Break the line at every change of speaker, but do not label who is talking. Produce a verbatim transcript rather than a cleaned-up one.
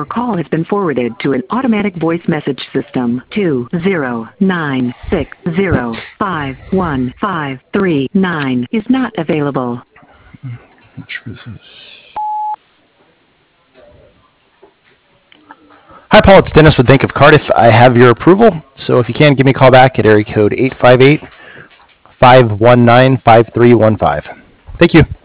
Your call has been forwarded to an automatic voice message system. two zero nine six zero five one five three nine is not available.
The truth is... Hi, Paul. It's Dennis with Bank of Cardiff. I have your approval, so if you can, give me a call back at area code eight five eight, five one nine, five three one five. Thank you.